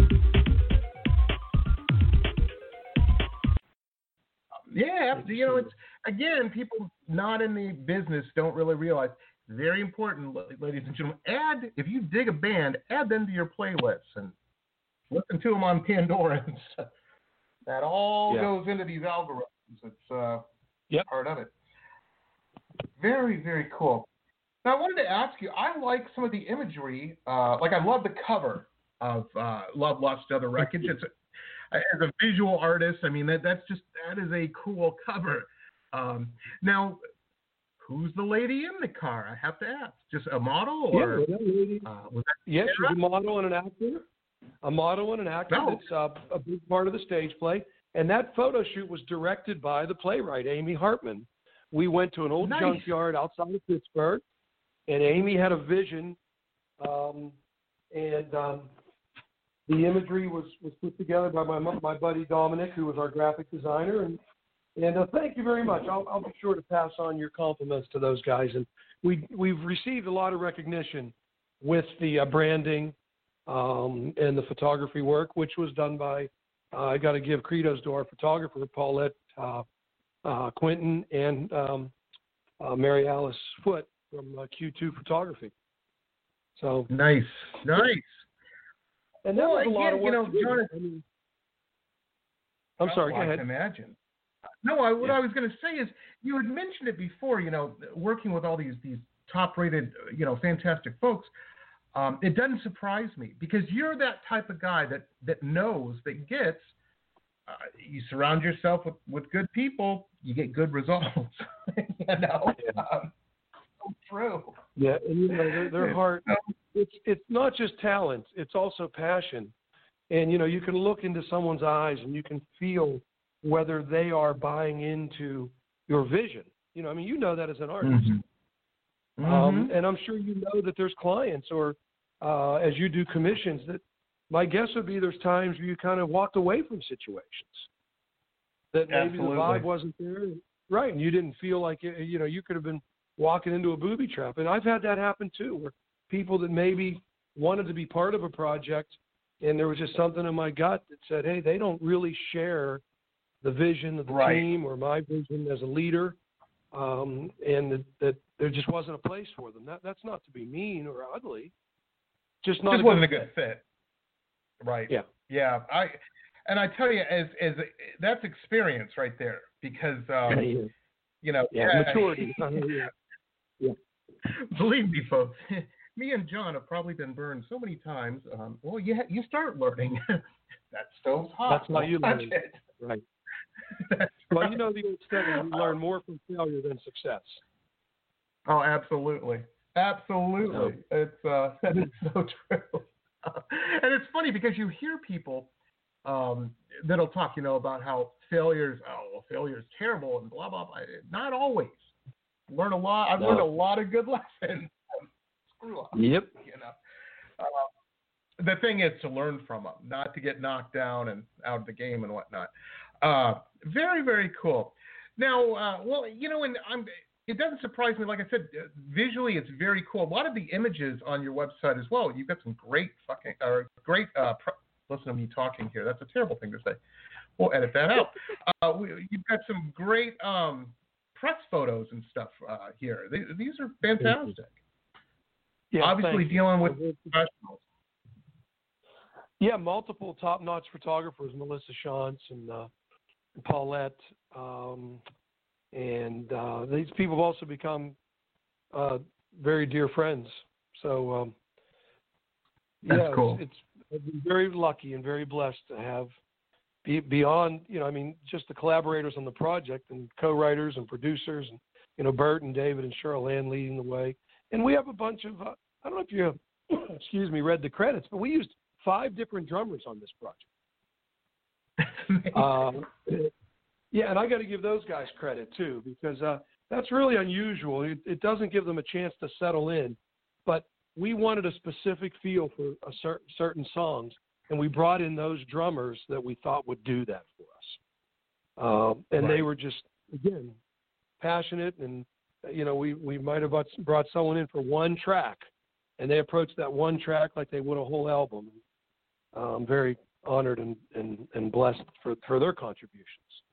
Yeah, you know, it's, again, people not in the business don't really realize. Very important, ladies and gentlemen. Add, if you dig a band, add them to your playlists and listen to them on Pandora and stuff. That all yeah. goes into these algorithms. It's uh, yep. part of it. Very, very cool. Now, I wanted to ask you, I like some of the imagery. Uh, like, I love the cover of uh, Love, Lust, Other Wreckage. It's a, as a visual artist, I mean, that that's just, that is a cool cover. Um, now, who's the lady in the car? I have to ask. Just a model, or yeah, lady. Uh, was that yes, she's a model and an actor. A model and an actor. No. That's uh, a big part of the stage play. And that photo shoot was directed by the playwright Amy Hartman. We went to an old nice. junkyard outside of Pittsburgh, and Amy had a vision, um, and um, the imagery was, was put together by my my buddy Dominic, who was our graphic designer, and. And uh, thank you very much. I'll, I'll be sure to pass on your compliments to those guys. And we, we've received a lot of recognition with the uh, branding um, and the photography work, which was done by, uh, I got to give kudos to our photographer, Paulette uh, uh, Quinton, and um, uh, Mary Alice Foote from uh, Q two Photography. So Nice, nice. And that well, was a again, lot of work. You know, to do. Jonathan, I mean, I'm sorry, well, go ahead. I can imagine. No, I, what yeah. I was going to say is you had mentioned it before, you know, working with all these these top-rated, you know, fantastic folks. Um, it doesn't surprise me because you're that type of guy that, that knows, that gets, uh, you surround yourself with, with good people, you get good results. you know, Yeah. um, so true. Yeah, and you know, their, their heart, it's it's not just talent, it's also passion. And, you know, you can look into someone's eyes and you can feel whether they are buying into your vision. You know, I mean, you know that as an artist. Mm-hmm. Um, Mm-hmm. and I'm sure you know that there's clients or uh, as you do commissions that my guess would be there's times where you kind of walked away from situations. that maybe Absolutely. the vibe wasn't there, right? And you didn't feel like it, you know you could have been walking into a booby trap. And I've had that happen too, where people that maybe wanted to be part of a project, and there was just something in my gut that said, hey, they don't really share the vision of the right. team or my vision as a leader, um, and that, that there just wasn't a place for them. That, that's not to be mean or ugly, just not just a wasn't good a good fit. Right. Yeah. Yeah. I and I tell you, as as that's experience right there, because um, yeah. you know, yeah, uh, maturity. yeah. yeah. Believe me, folks. Me and John have probably been burned so many times. Um, well, you ha- you start learning. That stove's hot. That's how you learn. It. Right. That's well, right. you know the old saying, you learn more from failure than success. Oh, absolutely. Absolutely. No. It's uh, that is so true. And it's funny because you hear people um, that'll talk, you know, about how failures, oh, well, failure is terrible and blah, blah, blah. Not always. Learn a lot. I've No. learned a lot of good lessons. Screw up. Yep. You know. Uh, the thing is to learn from them, not to get knocked down and out of the game and whatnot. Uh, very, very cool. Now, uh, well, you know, and I'm. It doesn't surprise me. Like I said, uh, visually, it's very cool. A lot of the images on your website as well. You've got some great fucking, or great. Uh, pro- listen to me talking here. That's a terrible thing to say. We'll edit that out. Uh, we, you've got some great um, press photos and stuff uh, here. They, these are fantastic. Yeah, obviously dealing with professionals. Yeah, multiple top-notch photographers, Melissa Shantz and, uh, and Paulette, um, and uh, these people have also become uh, very dear friends. So, um, That's yeah, cool. it's, it's I've been very lucky and very blessed to have be, beyond, you know, I mean, just the collaborators on the project and co-writers and producers, and you know, Bert and David and Cheryl Ann leading the way, and we have a bunch of. Uh, I don't know if you, have, excuse me, read the credits, but we used five different drummers on this project. um, yeah, and I got to give those guys credit too, because uh, that's really unusual. It, it doesn't give them a chance to settle in, but we wanted a specific feel for a cer- certain songs, and we brought in those drummers that we thought would do that for us. Um, and Right. they were just, again, passionate, and you know, we, we might have brought someone in for one track, and they approached that one track like they would a whole album. Uh, I'm very honored and, and, and blessed for, for their contributions.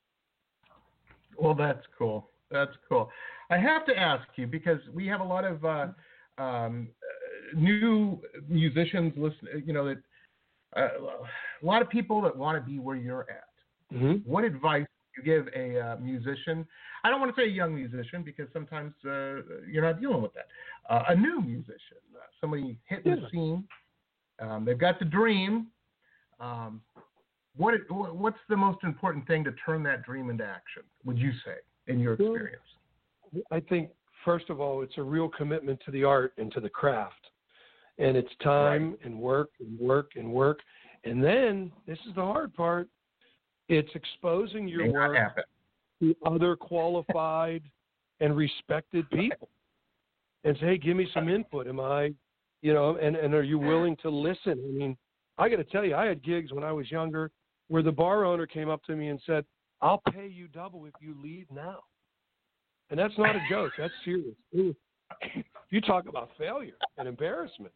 Well, that's cool. That's cool. I have to ask you, because we have a lot of uh, um, new musicians listen. You know, that uh, a lot of people that want to be where you're at. Mm-hmm. What advice would you give a uh, musician? I don't want to say a young musician, because sometimes uh, you're not dealing with that. Uh, a new musician, uh, somebody hitting Yeah. the scene. Um, they've got the dream. Um, what what's the most important thing to turn that dream into action, would you say, in your experience? I think, first of all, it's a real commitment to the art and to the craft. And it's time Right. and work and work and work. And then, this is the hard part, it's exposing your May not work happen. to other qualified and respected people. And say, hey, give me some input. Am I, you know, and, and are you willing to listen? I mean, I got to tell you, I had gigs when I was younger where the bar owner came up to me and said, I'll pay you double if you leave now. And that's not a joke. That's serious. Ooh. You talk about failure and embarrassment.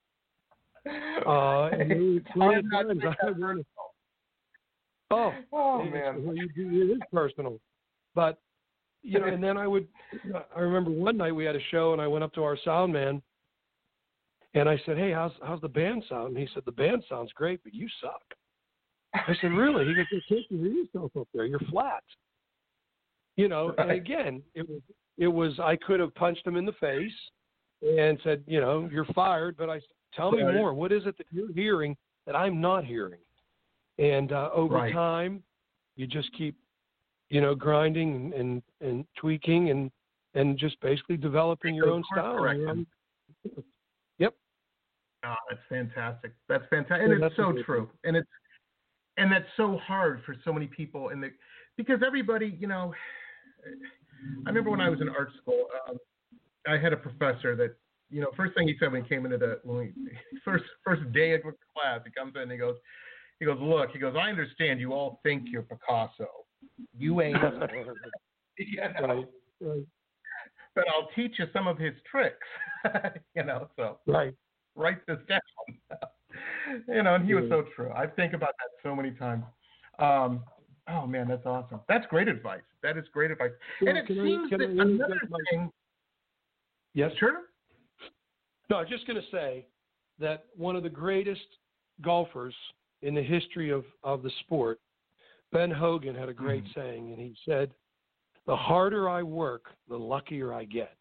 Uh, and there were I'm not times taking I that wanted- oh, Oh, it, man. well, you do- it is personal. But, you know, and then I would, I remember one night we had a show and I went up to our sound man and I said, hey, how's how's the band sound? And he said, the band sounds great, but you suck. I said, really? He goes, you can't hear yourself up there. You're flat. You know, and again, it was, it was, I could have punched him in the face and said, you know, you're fired, but I said, tell me Right. more. What is it that you're hearing that I'm not hearing? And uh, over Right. time, you just keep, you know, grinding and, and, and tweaking and, and just basically developing your own Course style. correction. Your own- Yep. Oh, that's fantastic. That's fantastic, Yeah, and that's it's so a good true. And it's and that's so hard for so many people, in the because everybody, you know. I remember when I was in art school, um, I had a professor that, you know, first thing he said when he came into the when we, first first day of class, he comes in and he goes, he goes, look, he goes, I understand you all think you're Picasso, You ain't. you know? Right, right. But I'll teach you some of his tricks. you know, so right. write this down. you know, and he was so true. I think about that so many times. Um, oh man, that's awesome. That's great advice. That is great advice. Yeah, and it seems I, that I, another my... thing. Yes, sure. No, I was just going to say that one of the greatest golfers in the history of, of the sport, Ben Hogan, had a great mm-hmm. saying, and he said, "The harder I work, the luckier I get."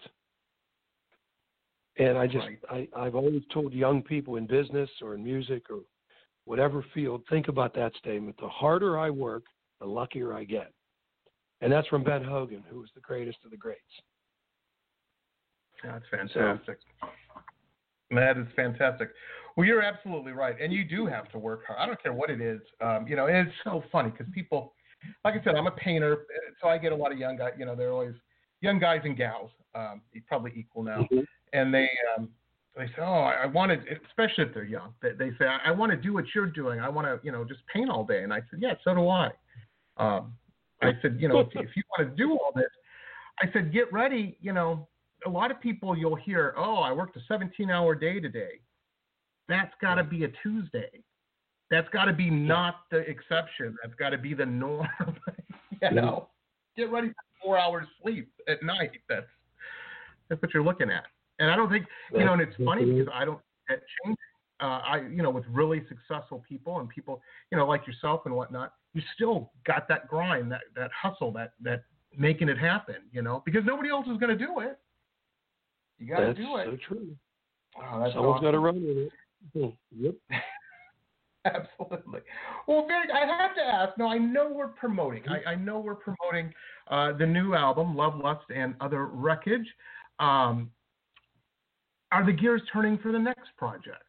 And I just, right. I, I've always told young people in business or in music or whatever field, think about that statement. The harder I work, the luckier I get. And that's from Ben Hogan, who was the greatest of the greats. That's fantastic. So, that is fantastic. Well, you're absolutely right. And you do have to work hard. I don't care what it is. Um, you know, and it's so funny because people, like I said, I'm a painter, so I get a lot of young guys, you know, they're always young guys and gals, um, probably equal now. Mm-hmm. And they um, they say, oh, I, I want to, especially if they're young, they, they say, I, I want to do what you're doing. I want to, you know, just paint all day. And I said, yeah, so do I. Um, I said, you know, if, if you want to do all this, I said, get ready. You know, a lot of people you'll hear, oh, I worked a seventeen-hour day today. That's got to be a Tuesday. That's got to be not the exception. That's got to be the norm. you know, get ready for four hours sleep at night. That's that's what you're looking at. And I don't think, you know, and it's funny because I don't see that changing. Uh, I, you know, with really successful people and people, you know, like yourself and whatnot, you still got that grind, that, that hustle, that, that making it happen, you know, because nobody else is going to do it. You got to do it. That's so true. Oh, that's Someone's awesome. got to run with it. Oh, yep. Absolutely. Well, Vic, I have to ask. No, I know we're promoting. I, I know we're promoting uh, the new album, Love, Lust, and Other Wreckage. Um, are the gears turning for the next project?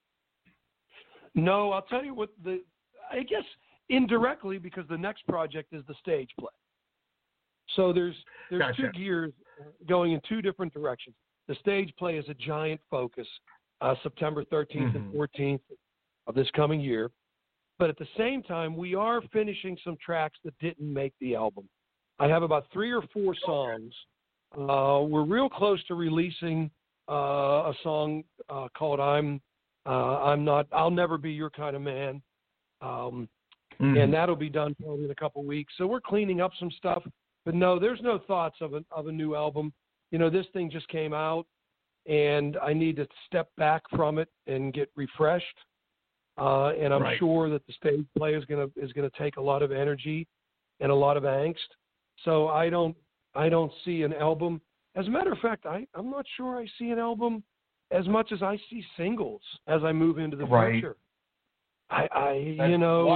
No, I'll tell you what. The I guess indirectly because the next project is the stage play. So there's there's gotcha. two gears going in two different directions. The stage play is a giant focus, uh, September thirteenth mm-hmm. and fourteenth of this coming year. But at the same time, we are finishing some tracks that didn't make the album. I have about three or four songs. Uh, we're real close to releasing uh, a song uh, called "I'm uh, I'm Not I'll Never Be Your Kind of Man," um, mm-hmm. and that'll be done probably in a couple weeks. So we're cleaning up some stuff. But no, there's no thoughts of a of a new album. You know, this thing just came out, and I need to step back from it and get refreshed. Uh, and I'm right. sure that the stage play is gonna is gonna take a lot of energy and a lot of angst. So I don't I don't see an album. As a matter of fact, I I'm not sure I see an album as much as I see singles as I move into the right. future. I, I That's, you know.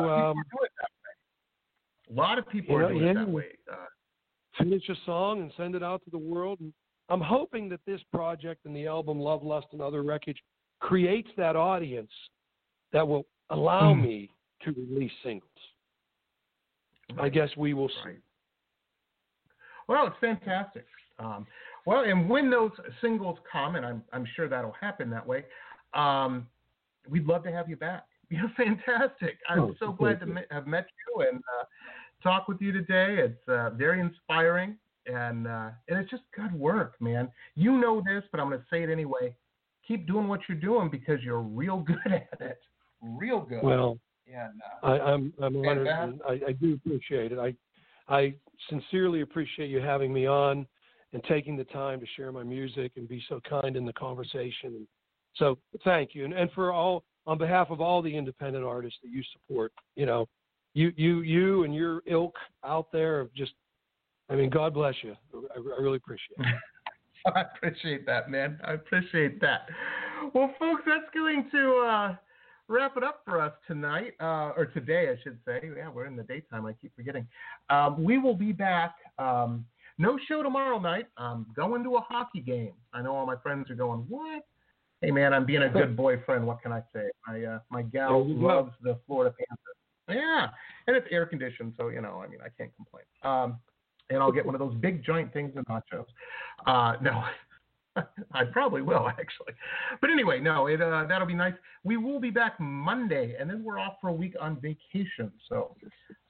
A lot of people um, do it that way. A lot of people are doing yeah, it that way. Uh, finish a song and send it out to the world. And I'm hoping that this project and the album Love, Lust, and Other Wreckage creates that audience that will allow mm. me to release singles. Right. I guess we will see. Right. Well, it's fantastic. Um, well, and when those singles come, and I'm, I'm sure that'll happen that way, um, we'd love to have you back. You're fantastic. I'm oh, so glad to me- have met you and uh, talk with you today. It's uh, very inspiring, and uh, and it's just good work, man. You know this, but I'm going to say it anyway. Keep doing what you're doing because you're real good at it. Real good. Well, and, uh, I, I'm I'm honored. And I, I do appreciate it. I I sincerely appreciate you having me on and taking the time to share my music and be so kind in the conversation. So thank you, and and for all. On behalf of all the independent artists that you support, you know, you you you and your ilk out there of just, I mean, God bless you. I, I really appreciate it. I appreciate that, man. I appreciate that. Well, folks, that's going to uh, wrap it up for us tonight, uh, or today, I should say. Yeah, we're in the daytime. I keep forgetting. Um, we will be back. Um, no show tomorrow night. I'm going to a hockey game. I know all my friends are going, what? Hey, man, I'm being a good boyfriend. What can I say? My uh, my gal loves the Florida Panthers. Yeah, and it's air conditioned, so, you know, I mean, I can't complain. Um, and I'll get one of those big giant things in nachos. Uh, no, I probably will, actually. But anyway, no, it uh, that'll be nice. We will be back Monday, and then we're off for a week on vacation. So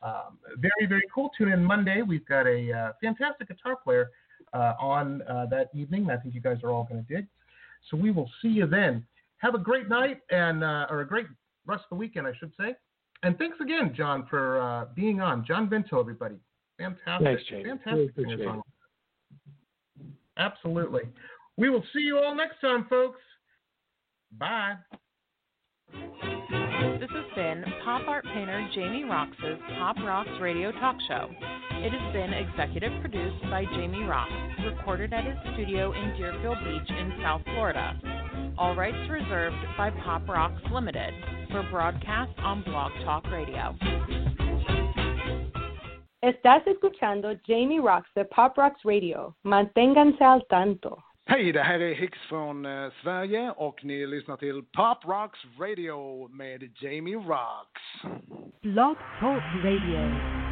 Um, very, very cool. Tune in Monday. We've got a uh, fantastic guitar player uh, on uh, that evening. I think you guys are all going to dig. So we will see you then. Have a great night, and uh, or a great rest of the weekend, I should say. And thanks again, John, for uh, being on. John Vento, everybody. Fantastic. Thanks, Jamie. Fantastic. Really Absolutely. We will see you all next time, folks. Bye. This has been pop art painter Jamie Roxx's Pop Rocks Radio Talk Show. It has been executive produced by Jamie Roxx, recorded at his studio in Deerfield Beach in South Florida. All rights reserved by Pop Rocks Limited for broadcast on Blog Talk Radio. Estás escuchando Jamie Roxx de Pop Rocks Radio. Manténganse al tanto. Hej, det här är Hicks från eh, Sverige och ni lyssnar till Pop Rocks Radio med Jamie Roxx. Blog Talk Radio.